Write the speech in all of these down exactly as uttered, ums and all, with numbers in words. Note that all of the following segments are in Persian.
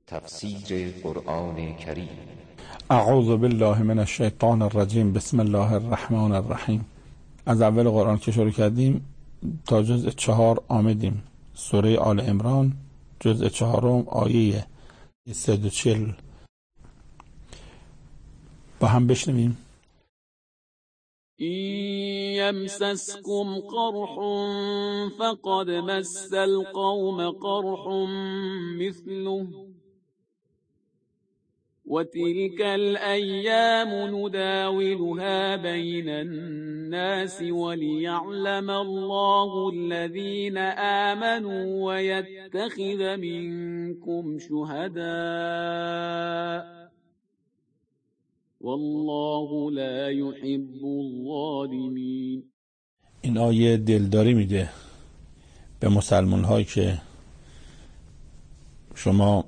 تفسیر قرآن کریم. اعوذ بالله من الشیطان الرجیم. بسم الله الرحمن الرحیم. از اول قرآن که شروع کردیم تا جزء چهار آمدیم. سوره آل عمران جزء چهارم آیه صد و چهل با هم بشنویم. این یمسسکم قرح فقد مس القوم قرح مثله وتلك الأيام نداولها بين الناس وليعلم الله الذين آمنوا ويتخذ منكم شهداء والله لا يحب الظالمين. این آیه دلداری میده به مسلمان هایی که شما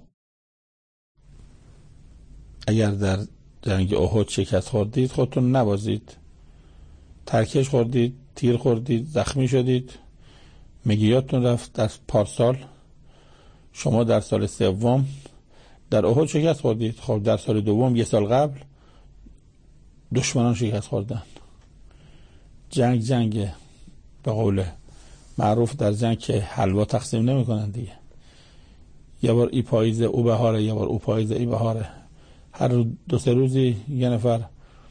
اگر در جنگ احد شکست خوردید خودتون نبازید، ترکش خوردید، تیر خوردید، زخمی شدید، میگه یادتون رفت در پارسال شما در سال سوم در احد شکست خوردید، خب در سال دوم یه سال قبل دشمنان شکست خوردن. جنگ جنگه، به قول معروف در جنگ که حلوا تقسیم نمی کنن دیگه، یه بار ای پاییزه او بهاره، یه بار او پاییزه ای بهاره، هر دو سه روزی یه نفر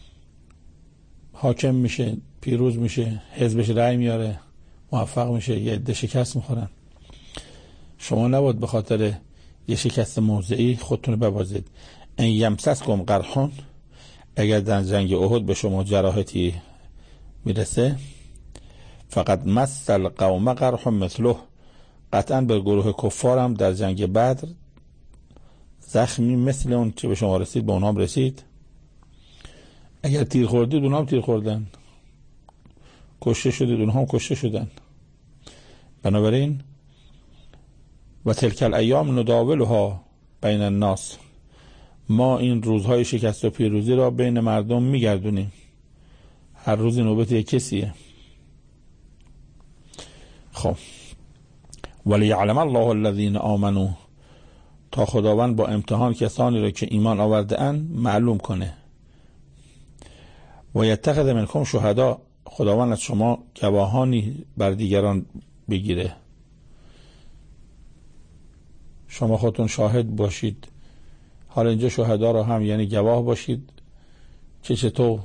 حاکم میشه، پیروز میشه، حزبش رأی میاره، موفق میشه، یه عده شکست میخورن. شما نباید به خاطر یه شکست موضعی خودتون رو ببازید. این یمسسکم قرحون، اگر در جنگ احد به شما جراحتی میرسه، فقط مس القوم قرح مثله، قطعا به گروه کفارم در جنگ بدر زخمی مثل اون که به شما رسید به اونام رسید. اگر تیر خوردید اونام تیر خوردن، کشته شدید اونام کشته شدن. بنابراین و تلک الایام نداولها بین الناس، ما این روزهای شکست و پیروزی را بین مردم میگردونیم، هر روز نوبت یک کسیه. خب ولیعلم الله الذین آمنوا، تا خداوند با امتحان کسانی را که ایمان آورده اند معلوم کنه. و یتخذ منکم شهدا، خداوند از شما گواهانی بر دیگران بگیره، شما خودتون شاهد باشید. حالا اینجا شهدا را هم یعنی گواه باشید که چطور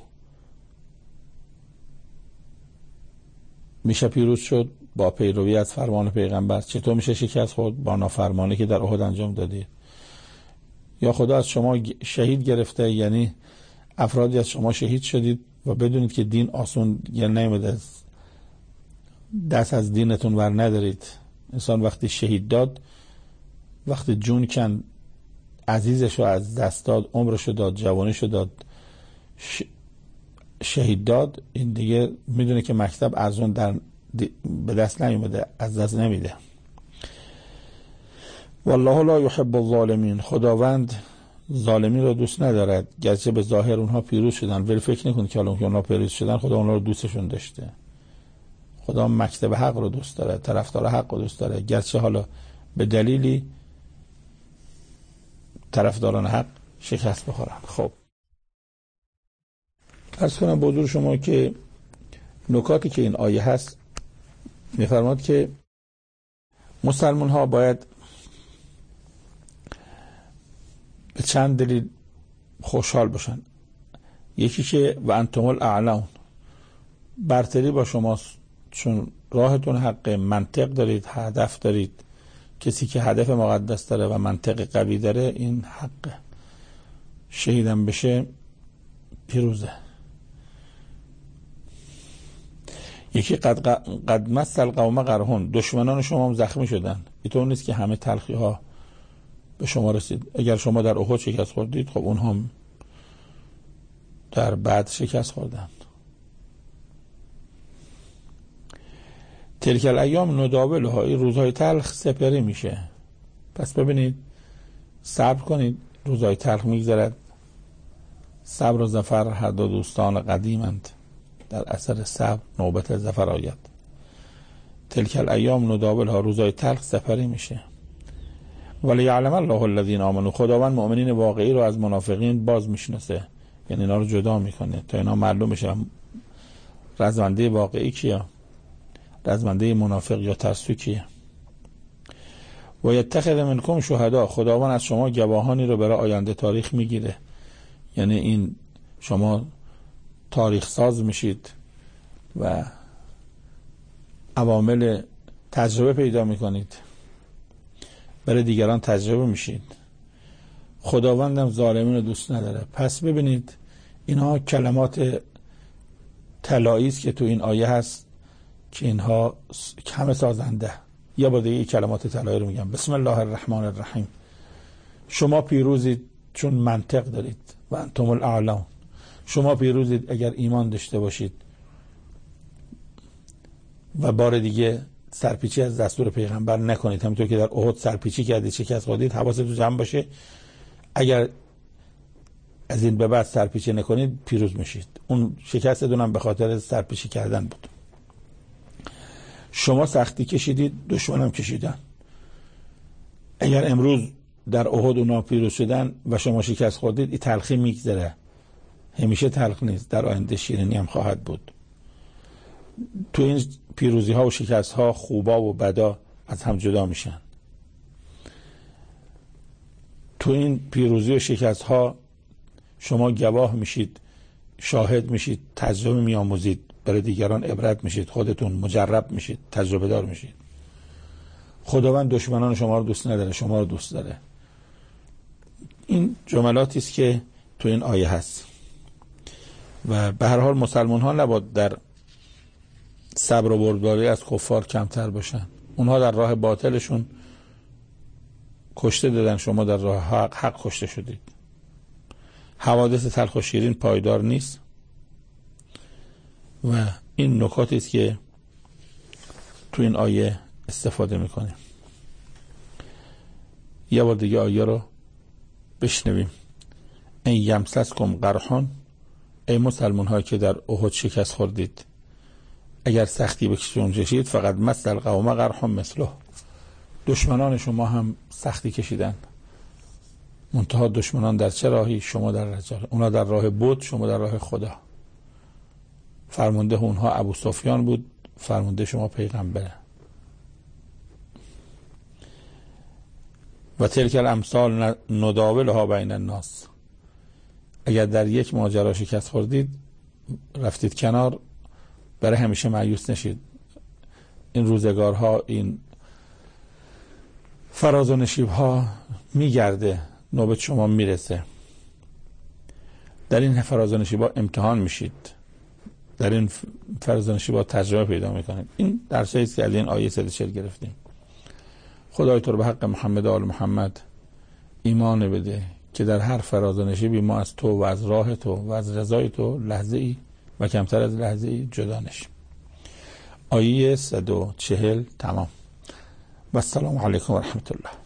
میشه پیروز شد با پیروی از فرمان پیغمبر، چطور میشه شکست خورد با نافرمانی که در احد انجام دادید. یا خدا از شما شهید گرفته، یعنی افرادی از شما شهید شدید و بدونید که دین آسون یعنی نمیده، دست از دینتون ور ندارید. انسان وقتی شهید داد، وقتی جون کن، عزیزشو از دست داد، عمرشو داد، جوانیشو داد، ش... شهید داد، این دیگه میدونه که مکتب ارزون در به دست نمیده، از دست نمیده. والله لا يحب الظالمین، خداوند ظالمین را دوست ندارد، گرچه به ظاهر اونها پیروز شدن، ولی فکر نکنید که حالا اونها پیروز شدن خدا اونها رو دوستشون داشته. خدا مکتب حق رو دوست داره، طرفدار حق رو دوست داره، گرچه حالا به دلیلی طرفداران حق شکست بخورن. خب عرض کنم به حضور شما که نکاتی که این آیه هست می‌فرماد که مسلمان ها باید به چند دلیل خوشحال باشن. یکی که و انتم الاعلون، برتری با شماست، چون راهتون حق، منطق دارید، هدف دارید. کسی که هدف مقدس داره و منطق قوی داره این حقه، شهیدم بشه پیروزه. یکی قد, قد مس القوم قرحون، دشمنان شما هم زخمی شدن. اینطور نیست که همه تلخی ها به شما رسید. اگر شما در احد شکست خوردید، خب اون هم در بعد شکست خوردن. تلک الایام نداولها، این روزهای تلخ سپری میشه. پس ببینید، صبر کنید، روزهای تلخ میگذرد. صبر و ظفر هر دو دوستان قدیمند، در اثر صبر نوبت ظفر آید. تلک الایام نداولها، روزهای تلخ سپری میشه. ولی یعلم الله الذین آمنوا، خداوند مؤمنین واقعی رو از منافقین باز میشناسه، یعنی اینا رو جدا میکنه تا اینا معلوم بشه رزمنده واقعی کیه، رزمنده منافق یا ترسو کیه. و یتخذ منکم شهدا، خداوند از شما گواهانی رو برای آینده تاریخ میگیره، یعنی این شما تاریخ ساز میشید و عوامل تجربه پیدا میکنید، برای دیگران تجربه میشید. خداوندم ظالمین رو دوست نداره. پس ببینید اینها کلمات طلایی است که تو این آیه هست که اینها کم سازنده. یا با دیگه کلمات طلایی رو میگم. بسم الله الرحمن الرحیم. شما پیروزید چون منطق دارید و انتم الاعلون. شما پیروزید اگر ایمان داشته باشید. و بار دیگه سرپیچی از دستور پیغمبر نکنید، همونطور که در احد سرپیچی کردید، شکست خوردید. حواستون جمع باشه، اگر از این به بعد سرپیچی نکنید پیروز میشید. اون شکستتون هم به خاطر سرپیچی کردن بود. شما سختی کشیدید، دشمنم کشیدن. اگر امروز در احد اونا پیروز شدن و شما شکست خوردید، این تلخی میگذره، همیشه تلخ نیست، در آینده شیرینی هم خواهد بود. تو این پیروزی ها و شکست ها خوبا و بدا از هم جدا میشن. تو این پیروزی و شکست ها شما گواه میشید، شاهد میشید، تجربه میآموزید، برای دیگران عبرت میشید، خودتون مجرب میشید، تجربه دار میشید. خداوند دشمنان شما رو دوست نداره، شما رو دوست داره. این جملاتی است که تو این آیه هست و به هر حال مسلمان ها نباید در صبر و بردباری از کفار کمتر باشن. اونها در راه باطلشون کشته دادن، شما در راه حق, حق کشته شدید. حوادث تلخ و شیرین پایدار نیست و این نکاتی است که تو این آیه استفاده میکنیم. یه بار دیگه آیه رو بشنویم. این یمسسکم قرحون، ای مسلمان ها که در احد شکست خوردید، اگر سختی بکشون کشید، فقط مثل قوم قرحون مثله، دشمنان شما هم سختی کشیدن. منتها دشمنان در چه راهی؟ شما در رجال، اونا در راه بود، شما در راه خدا. فرمانده اونها ابو سفیان بود، فرمانده شما پیغمبره. و تلک الامثال نداولها بین الناس، اگر در یک ماجرا شکست خوردید رفتید کنار، برای همیشه مایوس نشید. این روزگارها، این فراز و نشیبها میگرده، نوبت شما میرسه. در این فراز و نشیبها امتحان میشید، در این فراز و نشیبها تجربه پیدا میکنید. این درسی است که از این آیه صد و چهل گرفتیم. خدای تو رو به حق محمد و آل محمد ایمان بده که در هر فراز و نشیبی ما از تو و از راه تو و از رضای تو لحظه ای و کمتر از لحظه ای جدا نشیم. آیه صد و چهل تمام. و السلام علیکم و رحمت الله.